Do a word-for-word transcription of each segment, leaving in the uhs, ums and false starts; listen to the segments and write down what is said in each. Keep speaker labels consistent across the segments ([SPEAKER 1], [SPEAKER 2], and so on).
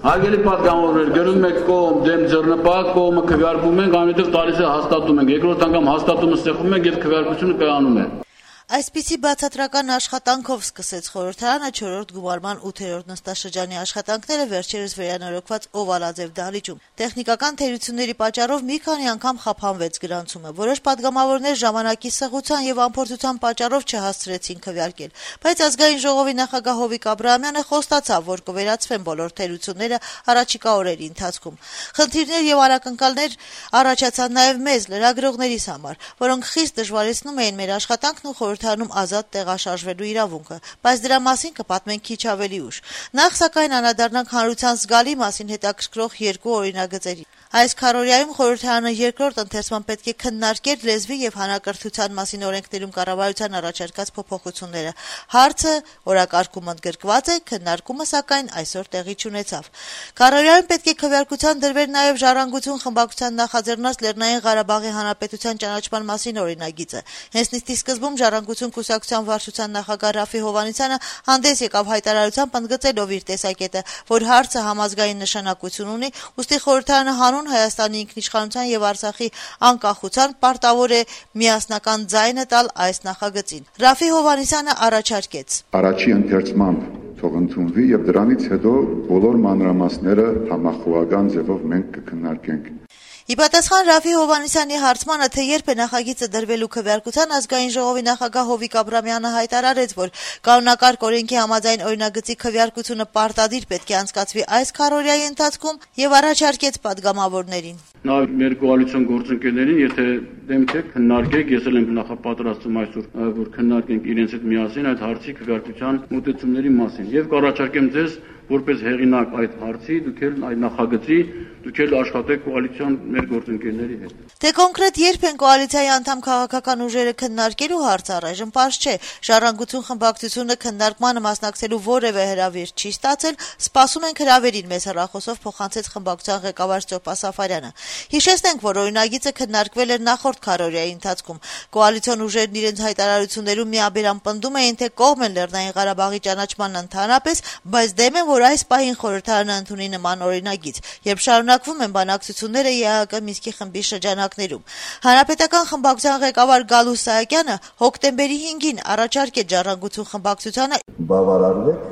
[SPEAKER 1] Հարգելի պատգամավորներ, գնում եք կողմ դեմ ձեռնպահ կողմը քվեարկում ենք, այնուհետև տալիս է հաստատում ենք, երկրորդ անգամ հաստատումը ստեղծում ենք եւ քվեարկությունը կայանում է։
[SPEAKER 2] Այսպիսի բացատրական աշխատանքով սկսեց խորհրդարանը չորրորդ գումարման ութերորդ նստաշրջանի աշխատանքները վերջերս վերանորոգված օվալաձև դահլիճում։ Տեխնիկական թերությունների պատճառով մի քանի անգամ խափանվեց գրանցումը։ Որոշ պատգամավորներ ժամանակի սղության եւ անփորձության պատճառով չհասցրեցին քվեարկել, բայց ազգային ժողովի նախագահ Հովիկ Աբրահամյանը խոստացավ, որ կվերացվեն բոլոր թերությունները առաջիկա օրերի ընթացքում։ Խնդիրներ եւ անակնկալներ առաջացան նաեւ մեզ լրագրողներիս համար, որոնք խիստ դժվարեցնում էին մեր աշխատանքն ու խորհրդարանում ազատ տեղաշարժվելու իրավունքը, բայց դրա մասին կպատմենք քիչ ավելի ուշ։ Նախ սակայն անդրադառնանք հանրության զգալի մասին հետաքրքրող երկու օրինագծերի։ Այս քառօրյայում խորհրդարանը երկրորդ ընթերցման պետք է քննարկեր լեզվի եւ հանրակրթության մասին օրենքներում կառավարության առաջարկած փոփոխությունները։ Հարցը օրակարգում ընդգրկված է, քննարկումը սակայն այսօր տեղի չունեցավ։ Քառօրյայում պետք է քվեարկության դրվեր նաեւ Ժառանգություն խմբակցության նախաձեռնած Լեռնային Ղարաբաղի Հանրապետության ճանաչման մասին օրինագիծը։ Հենց նիստի սկզբում Ժառանգություն կուսակցության վարչության նախագահ Ռաֆի Հովհաննիսյանը հանդես եկավ հայտարարությամբ ընդգծելով իր տեսակետը, որ հարցը համազգային նշանակություն ունի, ուստի խորհրդարանը հանուն Հայաստանի ինքնիշխանության եւ Արցախի անկախության պարտավոր է միասնական ձայնը տալ այս նախագծին։ Ռաֆի Հովհաննիսյանը առաջարկեց.
[SPEAKER 3] Առաջի ընթերցման թող ընդունվի եւ դրանից հետո բոլոր մանրամասները համախոհական ձևով մենք կքննարկենք։
[SPEAKER 2] Ի պատասխան Ռաֆի Հովհաննիսյանի հարցմանը, թե երբ է նախագիծը դրվելու քվեարկության, ազգային ժողովի նախագահ Հովիկ Աբրահամյանը հայտարարեց, որ կանոնակարգ օրենքի համաձայն օրինագծի քվեարկությունը պարտադիր պետք է անցկացվի այս քառօրյայի ընթացքում եւ առաջարկեց պատգամավորներին.
[SPEAKER 1] Նա մեր կոալիցիոն գործընկերներին, եթե դեմ չեք, քննարկեք, ես էլ եմ նախապատրաստում այսօր, որ քննարկենք իրենց հետ միասին այդ հարցի քվեարկության մոտեցումների մասին եւ կառաջարկեմ ձեզ որպես հեղինակ այդ հարցի, դուք էլ այդ նախագծի, դուք էլ աշխատեք կոալիցիոն մեր գործընկերների հետ։
[SPEAKER 2] Դե կոնկրետ երբ են կոալիցիայի անդամ քաղաքական ուժերը քննարկելու հարցը առայժմ պարզ չէ։ Ժառանգություն խմբակցությունը քննարկմանը մասնակցելու որևէ հրավեր չի ստացել, սպասում ենք հրավերին, մեծ հեռախոսով փոխանցեց խմբակցության ղեկավար Ստեփան Սաֆարյանը։ Հիշեցնենք, որ օրինագիծը քննարկվել էր նախորդ քառօրյայի ընթացքում։ Կոալիցիոն ուժերն իրենց հայտարարություններում միաբերան պնդում էին, թե կողմ են Լեռնային Ղարաբաղի ճանաչման ընդհանրապես, բայց դեմ են, որ այս պահին խորհրդարանը ընդունի նման օրինագիծ, երբ շարունակվում են բանակցությունները ԵԱՀԿ Մինսկի խմբի շրջանակներում։ Հանրապետական խմբակցության ղեկավար Գալուստ Սահակյանը հոկտեմբերի հինգին առաջարկեց Ժառանգություն խմբակցությանը
[SPEAKER 4] բավարարվեք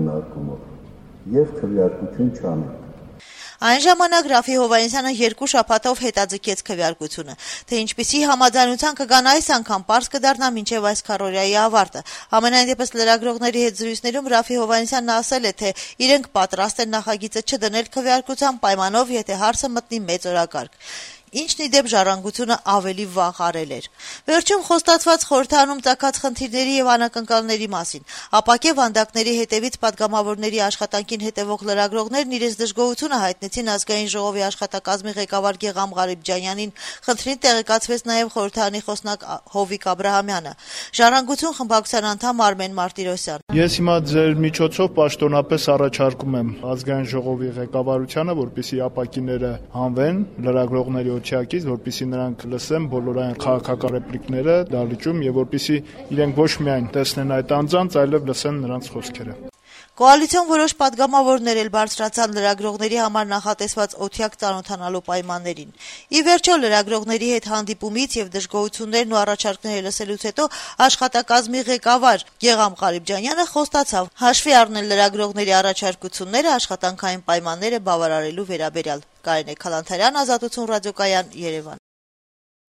[SPEAKER 4] քննարկումով եւ քվեարկություն չանեք։
[SPEAKER 2] Այն ժամանակ Ռաֆի Հովհաննիսյանը երկու շաբաթով հետաձգեց քվեարկությունը, թե ինչպիսի համաձայնության կգան այս անգամ պարզ կդառնա մինչև այս քառօրյայի ավարտը։ Համենայն դեպս լրագրողների հետ զրույցներում Ռաֆի Հովհաննիսյանն ասել է, թե իրենք պատրաստ են նախագիծը չդնել քվեարկության պայմանով, եթե հարցը մտնի մեծ օրակարգ։ Ինչն ի դեպ Ժառանգությունը ավելի վաղ արել էր։ Վերջում խոստացված խորհրդարանում ծագած խնդիրների եւ անակնկալների մասին ապակե վանդակների հետևից պատգամավորների աշխատանքին հետևող լրագրողներն իրենց դժգոհությունը հայտնեցին ազգային ժողովի աշխատակազմի ղեկավար Գեգամ Ղարիբջանյանին, խնդրին տեղեկացվեց նաեւ խորհրդարանի խոսնակ Հովիկ Աբրահամյանը։ Ժառանգություն խմբակցության անդամ Արմեն Մարտիրոսյան.
[SPEAKER 5] Ես հիմա ձեր միջոցով պաշտոնապես առաջարկում եմ ազգային ժողովի ղեկավարությանը, որպեսզի ապակիները հանվեն լրագրողների չակից, որպեսզի նրանք լսեն բոլոր այն քաղաքական ռեպլիկները դահլիճում եւ որպեսզի իրենք ոչ միայն տեսնեն այդ անձանց, այլև լսեն նրանց խոսքերը։
[SPEAKER 2] Կոալիցիոն որոշ պատգամավորներ էլ բարձրացան լրագրողների համար նախատեսված օթյակ ծանոթանալու պայմաններին։ Ի վերջո լրագրողների հետ հանդիպումից եւ դժգոհություններն ու առաջարկները լսելուց հետո աշխատակազմի ղեկավար Գեգամ Ղարիբջանյանը խոստացավ հաշվի առնել լրագրողների առաջարկությունները աշխատանքային պայմանները բավարարելու վերաբերյալ։ Կարինե Քալանթարյան, Ազատություն ռադիոկայան, Երևան։